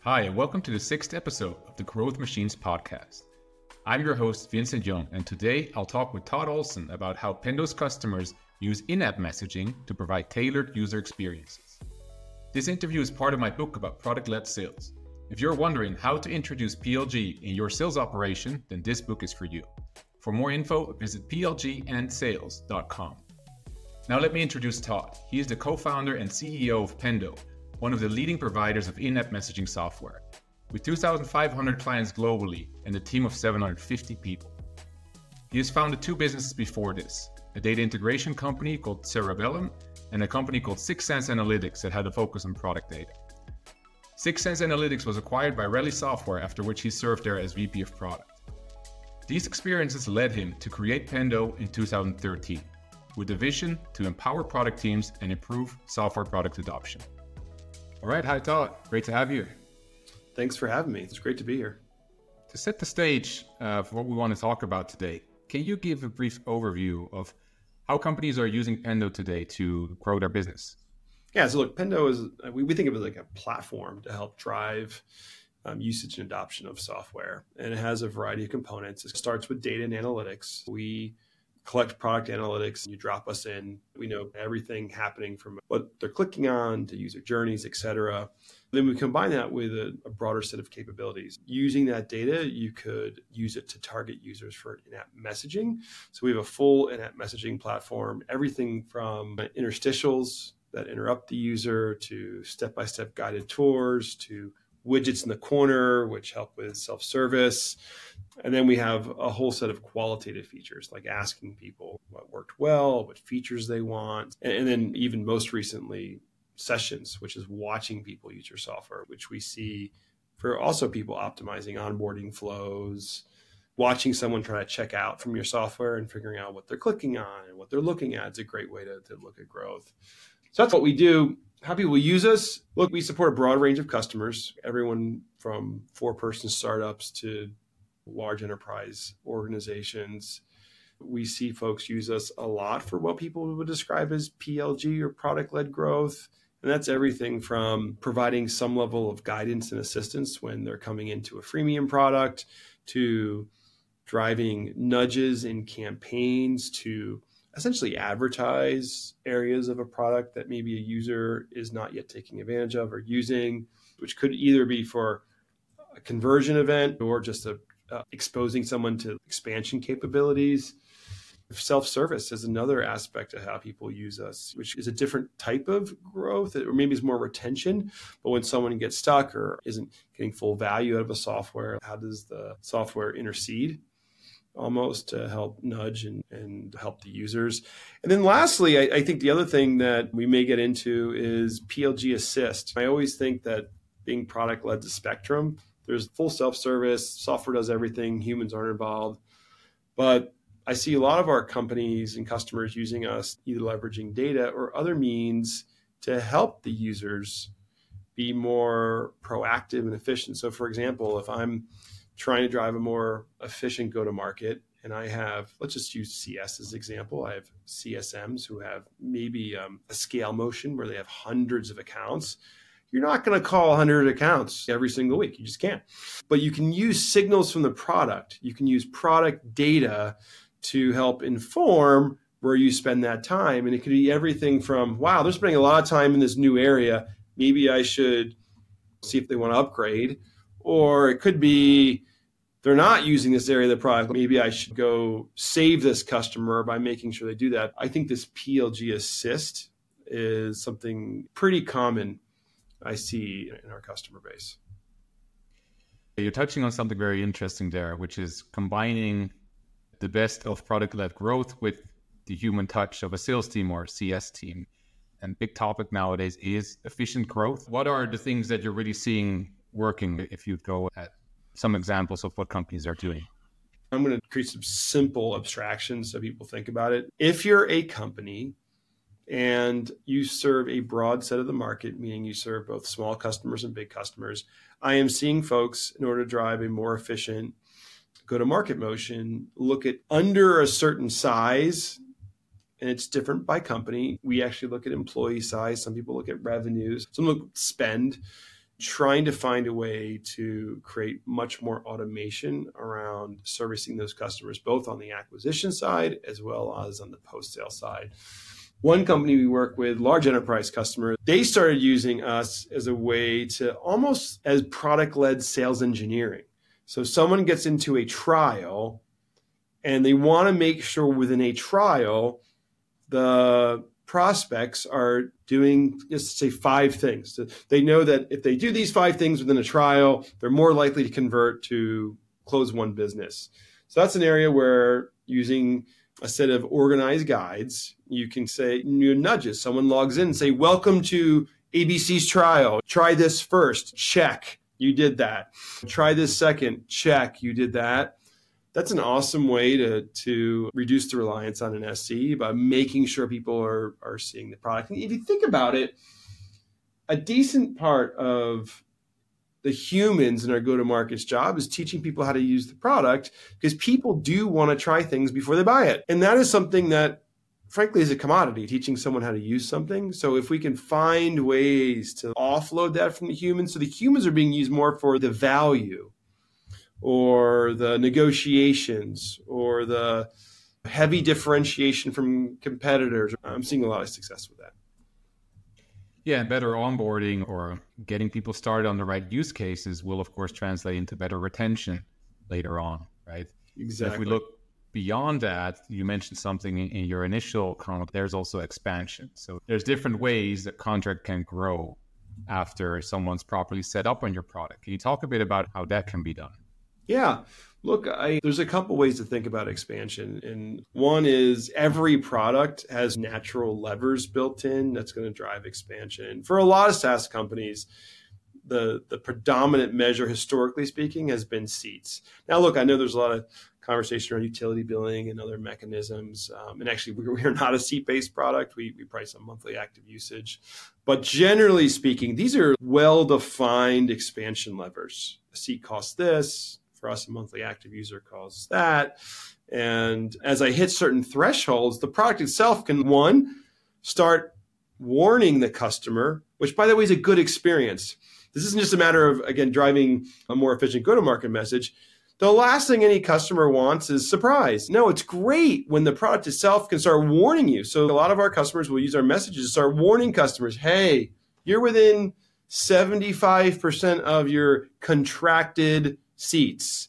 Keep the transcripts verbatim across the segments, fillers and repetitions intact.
Hi, and welcome to the sixth episode of the Growth Machines podcast. I'm your host, Vincent Young, and today I'll talk with Todd Olson about how Pendo's customers use in-app messaging to provide tailored user experiences. This interview is part of my book about product-led sales. If you're wondering how to introduce P L G in your sales operation, then this book is for you. For more info, visit p l g and sales dot com. Now let me introduce Todd. He is the co-founder and C E O of Pendo, one of the leading providers of in-app messaging software, with two thousand five hundred clients globally and a team of seven hundred fifty people. He has founded two businesses before this, a data integration company called Cerebellum and a company called Sixth Sense Analytics that had a focus on product data. Sixth Sense Analytics was acquired by Rally Software, after which he served there as V P of Product. These experiences led him to create Pendo in two thousand thirteen, with a vision to empower product teams and improve software product adoption. All right, hi Todd, great to have you. Thanks for having me. It's great to be here. To set the stage uh, for what we want to talk about today, can you give a brief overview of how companies are using Pendo today to grow their business? Yeah, so look, Pendo is, we, we think of it like a platform to help drive um, usage and adoption of software. And it has a variety of components. It starts with data and analytics. We collect product analytics, you drop us in. We know everything happening from what they're clicking on to user journeys, et cetera. Then we combine that with a, a broader set of capabilities. Using that data, you could use it to target users for in-app messaging. So we have a full in-app messaging platform, everything from interstitials that interrupt the user to step-by-step guided tours to widgets in the corner, which help with self-service. And then we have a whole set of qualitative features, like asking people what worked well, what features they want. And then even most recently, sessions, which is watching people use your software, which we see for also people optimizing onboarding flows, watching someone try to check out from your software and figuring out what they're clicking on and what they're looking at. It's a great way to, to look at growth. So that's what we do. How people use us? Look, we support a broad range of customers, everyone from four-person startups to large enterprise organizations. We see folks use us a lot for what people would describe as P L G or product-led growth. And that's everything from providing some level of guidance and assistance when they're coming into a freemium product to driving nudges in campaigns to essentially advertise areas of a product that maybe a user is not yet taking advantage of or using, which could either be for a conversion event or just a, uh, exposing someone to expansion capabilities. Self-service is another aspect of how people use us, which is a different type of growth, or maybe it's more retention. But when someone gets stuck or isn't getting full value out of a software, how does the software intercede almost to help nudge and, and help the users? And then lastly, I, I think the other thing that we may get into is P L G Assist. I always think that being product-led to spectrum, there's full self-service, software does everything, humans aren't involved. But I see a lot of our companies and customers using us, either leveraging data or other means to help the users be more proactive and efficient. So for example, if I'm trying to drive a more efficient go-to-market, and I have, let's just use C S as an example. I have C S Ms who have maybe um, a scale motion where they have hundreds of accounts. You're not going to call one hundred accounts every single week. You just can't. But you can use signals from the product. You can use product data to help inform where you spend that time. And it could be everything from, wow, they're spending a lot of time in this new area. Maybe I should see if they want to upgrade. Or it could be, they're not using this area of the product. Maybe I should go save this customer by making sure they do that. I think this P L G Assist is something pretty common I see in our customer base. You're touching on something very interesting there, which is combining the best of product-led growth with the human touch of a sales team or a C S team. And big topic nowadays is efficient growth. What are the things that you're really seeing working, if you go at some examples of what companies are doing? I'm going to create some simple abstractions so people think about it. If you're a company and you serve a broad set of the market, meaning you serve both small customers and big customers, I am seeing folks, in order to drive a more efficient go-to-market motion, look at under a certain size, and it's different by company. We actually look at employee size. Some people look at revenues. Some look at spend. trying to find a way to create much more automation around servicing those customers, both on the acquisition side as well as on the post-sale side. One company we work with, large enterprise customer, they started using us as a way to almost as product-led sales engineering. So someone gets into a trial and they want to make sure within a trial, the prospects are doing, just say, five things. They know that if they do these five things within a trial, they're more likely to convert to close one business. So that's an area where using a set of organized guides, you can say, you nudges. Someone logs in and say, welcome to A B C's trial. Try this first. Check. You did that. Try this second. Check. You did that. That's an awesome way to, to reduce the reliance on an S C by making sure people are, are seeing the product. And if you think about it, a decent part of the humans in our go-to-market's job is teaching people how to use the product, because people do want to try things before they buy it. And that is something that, frankly, is a commodity, teaching someone how to use something. So if we can find ways to offload that from the humans, so the humans are being used more for the value or the negotiations or the heavy differentiation from competitors, I'm seeing a lot of success with that. Yeah, better onboarding or getting people started on the right use cases will, of course, translate into better retention later on, right? Exactly. If we look beyond that, you mentioned something in, in your initial comment, there's also expansion. So there's different ways that contract can grow after someone's properly set up on your product. Can you talk a bit about how that can be done? Yeah. Look, I, there's a couple ways to think about expansion. And one is every product has natural levers built in that's going to drive expansion. For a lot of SaaS companies, the, the predominant measure, historically speaking, has been seats. Now, look, I know there's a lot of conversation around utility billing and other mechanisms. Um, and actually, we're, we're not a seat-based product. We, we price on monthly active usage. But generally speaking, these are well-defined expansion levers. A seat costs this. For us, a monthly active user costs that. And as I hit certain thresholds, the product itself can, one, start warning the customer, which, by the way, is a good experience. This isn't just a matter of, again, driving a more efficient go-to-market message. The last thing any customer wants is surprise. No, it's great when the product itself can start warning you. So a lot of our customers will use our messages to start warning customers, hey, you're within seventy-five percent of your contracted seats.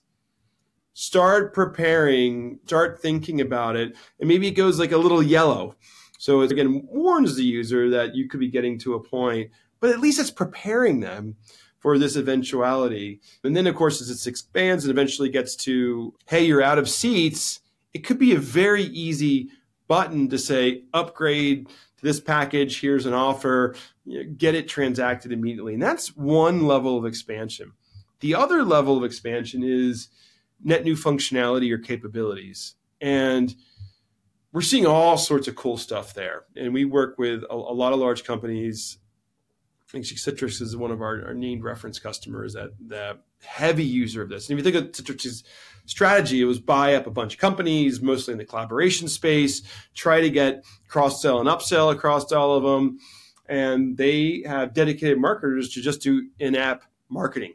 Start preparing, start thinking about it. And maybe it goes like a little yellow. So it, again, warns the user that you could be getting to a point, but at least it's preparing them for this eventuality. And then, of course, as it expands and eventually gets to, hey, you're out of seats, it could be a very easy button to say, upgrade to this package, here's an offer, you know, get it transacted immediately. And that's one level of expansion. The other level of expansion is net new functionality or capabilities. And we're seeing all sorts of cool stuff there. And we work with a, a lot of large companies. Actually, Citrix is one of our, our named reference customers, that the heavy user of this. And if you think of Citrix's strategy, it was buy up a bunch of companies, mostly in the collaboration space, try to get cross-sell and upsell across all of them. And they have dedicated marketers to just do in-app marketing.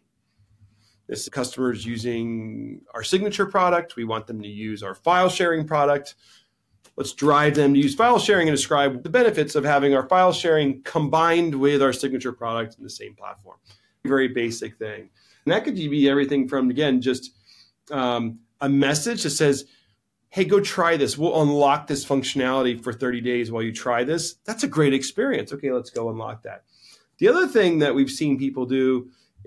This customer is using our signature product. We want them to use our file sharing product. Let's drive them to use file sharing and describe the benefits of having our file sharing combined with our signature product in the same platform. Very basic thing. And that could be everything from, again, just um, a message that says, hey, go try this. We'll unlock this functionality for thirty days while you try this. That's a great experience. Okay, let's go unlock that. The other thing that we've seen people do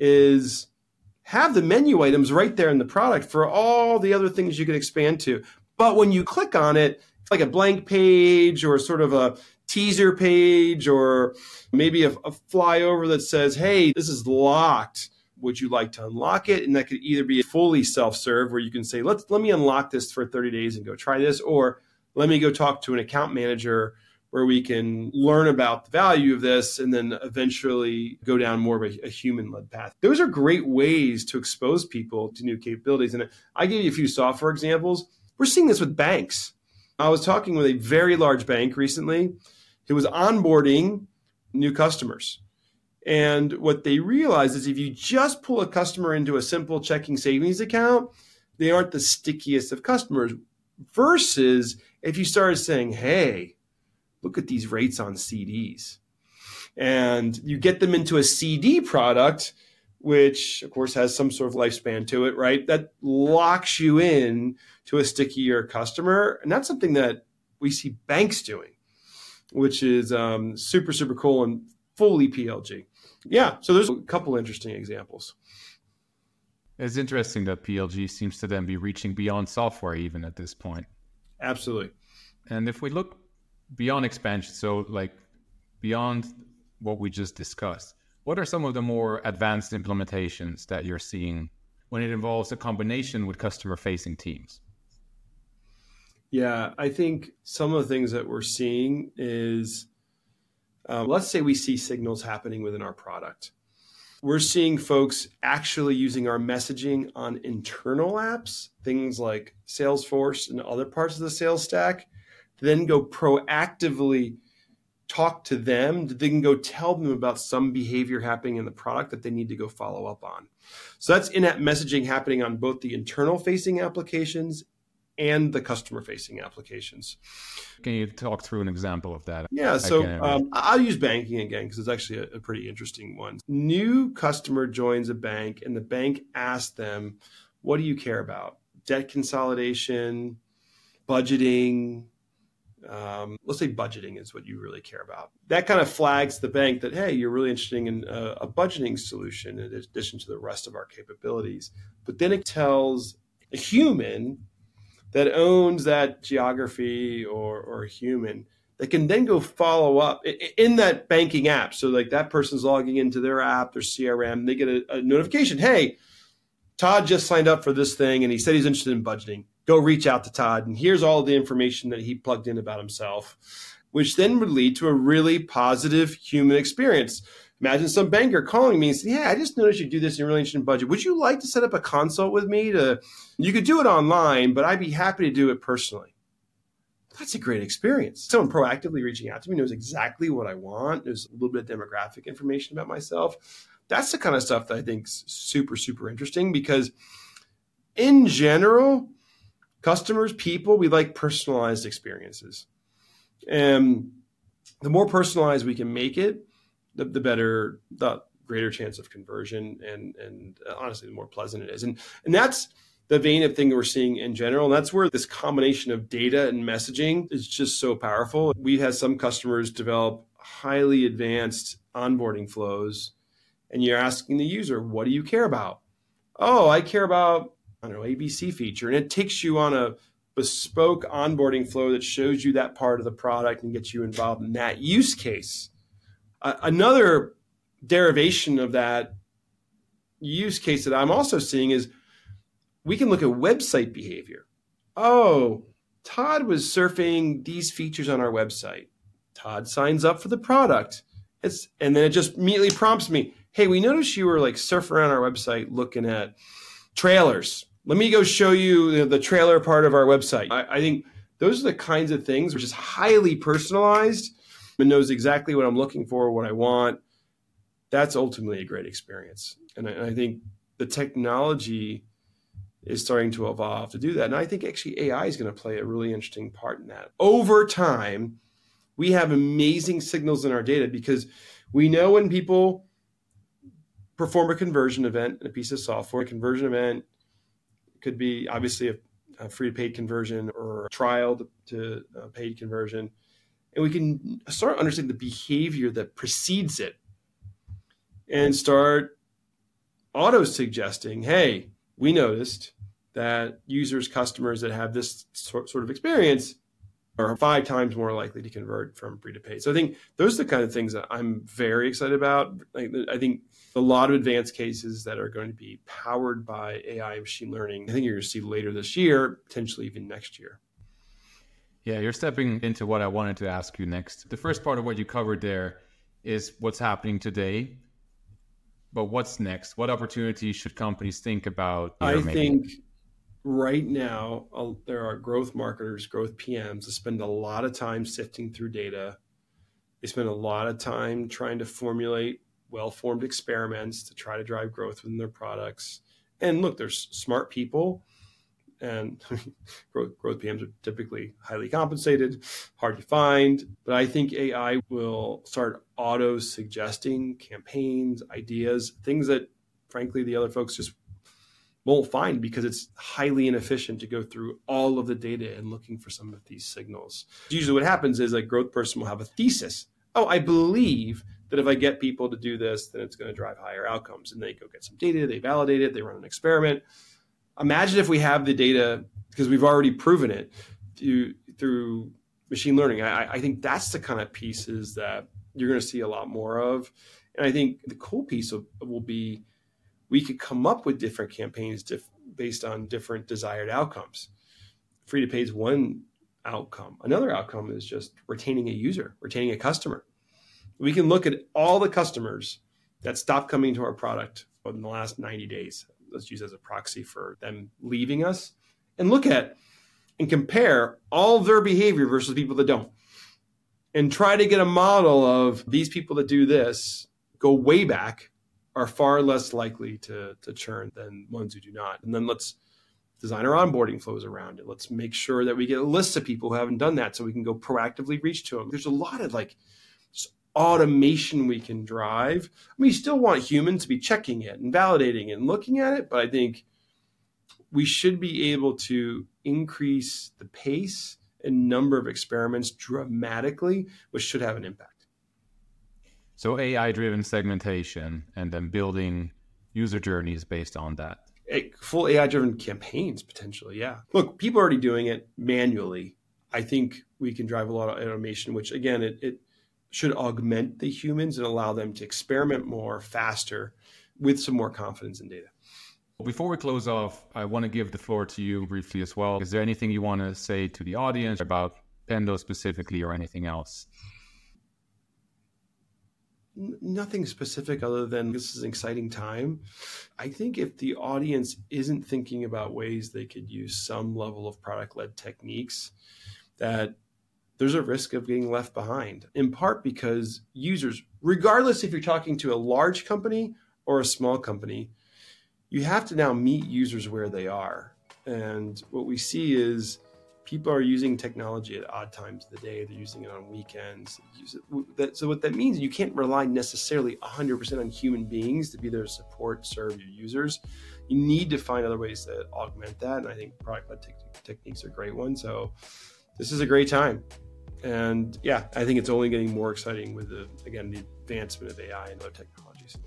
is have the menu items right there in the product for all the other things you can expand to. But when you click on it, it's like a blank page or sort of a teaser page or maybe a, a flyover that says, hey, this is locked. Would you like to unlock it? And that could either be fully self-serve where you can say, let's let me unlock this for thirty days and go try this, or let me go talk to an account manager where we can learn about the value of this and then eventually go down more of a, a human-led path. Those are great ways to expose people to new capabilities. And I gave you a few software examples. We're seeing this with banks. I was talking with a very large bank recently who was onboarding new customers. And what they realize is if you just pull a customer into a simple checking savings account, they aren't the stickiest of customers. Versus if you started saying, hey, look at these rates on C Ds. And you get them into a C D product, which of course has some sort of lifespan to it, right? That locks you in to a stickier customer. And that's something that we see banks doing, which is um, super, super cool and fully P L G. Yeah, so there's a couple interesting examples. It's interesting that P L G seems to then be reaching beyond software even at this point. Absolutely. And if we look beyond expansion, so like beyond what we just discussed, what are some of the more advanced implementations that you're seeing when it involves a combination with customer-facing teams? Yeah, I think some of the things that we're seeing is, um, let's say we see signals happening within our product. We're seeing folks actually using our messaging on internal apps, things like Salesforce and other parts of the sales stack, to then go proactively talk to them, they can go tell them about some behavior happening in the product that they need to go follow up on. So that's in-app messaging happening on both the internal facing applications and the customer facing applications. Can you talk through an example of that? Yeah, so um, I'll use banking again because it's actually a, a pretty interesting one. New customer joins a bank and the bank asks them, what do you care about? Debt consolidation, budgeting, Um, let's say budgeting is what you really care about. That kind of flags the bank that, hey, you're really interested in a, a budgeting solution in addition to the rest of our capabilities. But then it tells a human that owns that geography or, or a human that can then go follow up in that banking app. So like that person's logging into their app, their C R M, they get a, a notification, hey, Todd just signed up for this thing and he said he's interested in budgeting. Go reach out to Todd. And here's all the information that he plugged in about himself, which then would lead to a really positive human experience. Imagine some banker calling me and saying, yeah, I just noticed you do this and you're really interested in budget. Would you like to set up a consult with me? To You could do it online, but I'd be happy to do it personally. That's a great experience. Someone proactively reaching out to me knows exactly what I want. There's a little bit of demographic information about myself. That's the kind of stuff that I think is super, super interesting because in general, customers, people, we like personalized experiences. And the more personalized we can make it, the, the better, the greater chance of conversion. And, and honestly, the more pleasant it is. And, and that's the vein of thing we're seeing in general. And that's where this combination of data and messaging is just so powerful. We've had some customers develop highly advanced onboarding flows. And you're asking the user, what do you care about? Oh, I care about I don't know, A B C feature. And it takes you on a bespoke onboarding flow that shows you that part of the product and gets you involved in that use case. Uh, another derivation of that use case that I'm also seeing is we can look at website behavior. Oh, Todd was surfing these features on our website. Todd signs up for the product. It's, and then it just immediately prompts me, hey, we noticed you were like surfing around our website looking at trailers. Let me go show you the trailer part of our website. I, I think those are the kinds of things which is highly personalized and knows exactly what I'm looking for, what I want. That's ultimately a great experience. And I, and I think the technology is starting to evolve to do that. And I think actually A I is going to play a really interesting part in that. Over time, we have amazing signals in our data because we know when people perform a conversion event in a piece of software. A conversion event could be obviously a, a free to paid conversion or a trial to, to a paid conversion. And we can start understanding the behavior that precedes it and start auto-suggesting, hey, we noticed that users, customers that have this sort of experience are five times more likely to convert from free to paid. So I think those are the kind of things that I'm very excited about. I think a lot of advanced cases that are going to be powered by A I and machine learning, I think you're going to see later this year, potentially even next year. Yeah, you're stepping into what I wanted to ask you next. The first part of what you covered there is what's happening today. But what's next? What opportunities should companies think about? I think right now, uh, there are growth marketers, growth P Ms that spend a lot of time sifting through data. They spend a lot of time trying to formulate well-formed experiments to try to drive growth within their products. And look, there's smart people, and growth, growth P Ms are typically highly compensated, hard to find. But I think A I will start auto-suggesting campaigns, ideas, things that, frankly, the other folks just won't find because it's highly inefficient to go through all of the data and looking for some of these signals. Usually what happens is a growth person will have a thesis. Oh, I believe that if I get people to do this, then it's going to drive higher outcomes. And they go get some data, they validate it, they run an experiment. Imagine if we have the data, because we've already proven it through, through machine learning. I, I think that's the kind of pieces that you're going to see a lot more of. And I think the cool piece of, will be we could come up with different campaigns diff- based on different desired outcomes. Free to pay is one outcome. Another outcome is just retaining a user, retaining a customer. We can look at all the customers that stopped coming to our product in the last ninety days. Let's use as a proxy for them leaving us, and look at and compare all their behavior versus people that don't. And try to get a model of these people that do this, go way back, are far less likely to, to churn than ones who do not. And then let's design our onboarding flows around it. Let's make sure that we get a list of people who haven't done that so we can go proactively reach to them. There's a lot of like just automation we can drive. I mean, you still want humans to be checking it and validating it and looking at it, but I think we should be able to increase the pace and number of experiments dramatically, which should have an impact. So A I-driven segmentation and then building user journeys based on that. A full A I-driven campaigns, potentially, yeah. Look, people are already doing it manually. I think we can drive a lot of automation, which, again, it, it should augment the humans and allow them to experiment more, faster, with some more confidence in data. Before we close off, I want to give the floor to you briefly as well. Is there anything you want to say to the audience about Pendo specifically or anything else? Nothing specific other than this is an exciting time. I think if the audience isn't thinking about ways they could use some level of product-led techniques, that there's a risk of getting left behind, in part because users, regardless if you're talking to a large company or a small company, you have to now meet users where they are. And what we see is people are using technology at odd times of the day. They're using it on weekends. Use it. So what that means, you can't rely necessarily one hundred percent on human beings to be there to support, serve your users. You need to find other ways to augment that. And I think product-led te- techniques are a great one. So this is a great time. And yeah, I think it's only getting more exciting with, the, again, the advancement of A I and other technologies.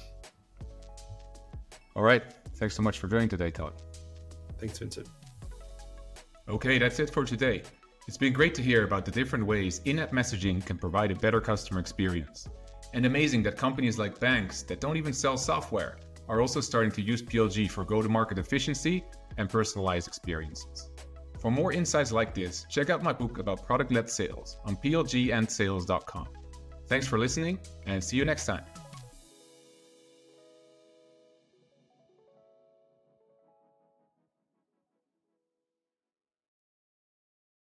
All right. Thanks so much for joining today, Todd. Thanks, Vincent. Okay, that's it for today. It's been great to hear about the different ways in-app messaging can provide a better customer experience. And amazing that companies like banks that don't even sell software are also starting to use P L G for go-to-market efficiency and personalized experiences. For more insights like this, check out my book about product-led sales on P L G and sales dot com. Thanks for listening, and see you next time.